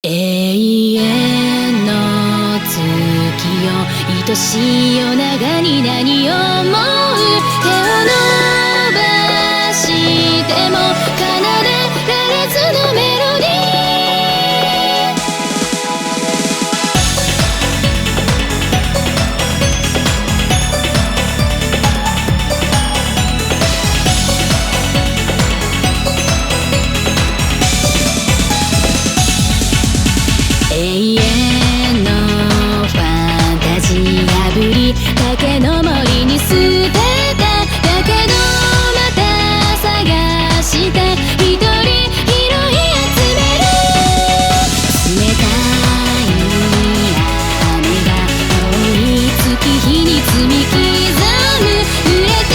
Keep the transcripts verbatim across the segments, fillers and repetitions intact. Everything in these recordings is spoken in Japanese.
永遠の月よ、愛しい夜長に何を思う。手を伸ばしても奏でられずのメロディー。永遠のファンタジー破り竹の森に捨てた。だけどまた探した一人拾い集める。冷たい雨が遠い月日に積み刻む。濡れて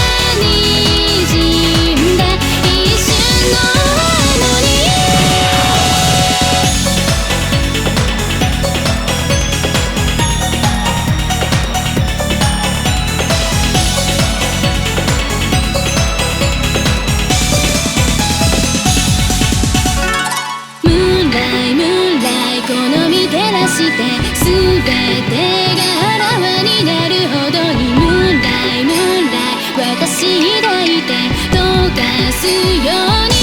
滲んだ一瞬のハーモニー。好み照らして全てがあらわになるほどにムーンライムーンライ私抱いて溶かすように